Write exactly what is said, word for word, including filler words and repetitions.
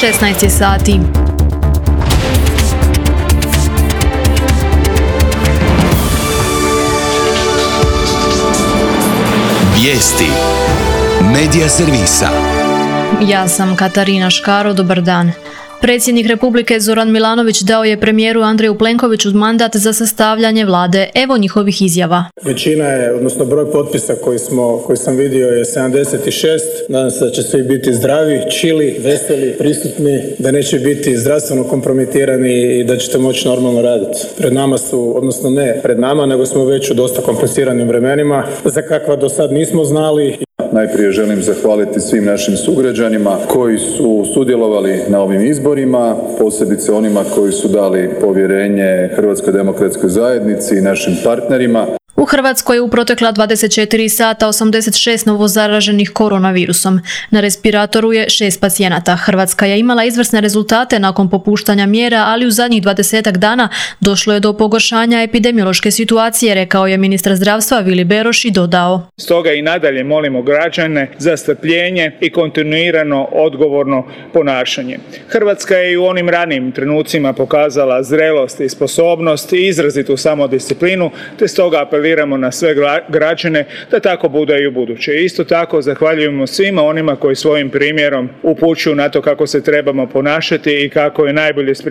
šesnaest je sati. Vijesti Medija servisa. Ja sam Katarina Škaro, dobar dan. Predsjednik Republike Zoran Milanović dao je premijeru Andreju Plenkoviću mandat za sastavljanje vlade. Evo njihovih izjava. Većina je, odnosno broj potpisa koji, smo, koji sam vidio je sedamdeset šest. Nadam se da će svi biti zdravi, čili, veseli, prisutni, da neće biti zdravstveno kompromitirani i da ćete moći normalno raditi. Pred nama su, odnosno ne pred nama, nego smo već u dosta kompliciranim vremenima, za kakva do sad nismo znali. Najprije želim zahvaliti svim našim sugrađanima koji su sudjelovali na ovim izborima, posebice onima koji su dali povjerenje Hrvatskoj demokratskoj zajednici i našim partnerima. U Hrvatskoj je u protekla dvadeset četiri sata osamdeset šest novozaraženih koronavirusom. Na respiratoru je šest pacijenata. Hrvatska je imala izvrsne rezultate nakon popuštanja mjera, ali u zadnjih dvadesetak dana došlo je do pogoršanja epidemiološke situacije, rekao je ministar zdravstva Vili Beroš i dodao. Stoga i nadalje molimo građane za strpljenje i kontinuirano odgovorno ponašanje. Hrvatska je i u onim ranijim trenucima pokazala zrelost i sposobnost i izrazitu samodisciplinu, te stoga apeliramo na sve građane da tako bude i u buduće. Isto tako zahvaljujemo svima onima koji svojim primjerom upućuju na to kako se trebamo ponašati i kako je najbolje spriječiti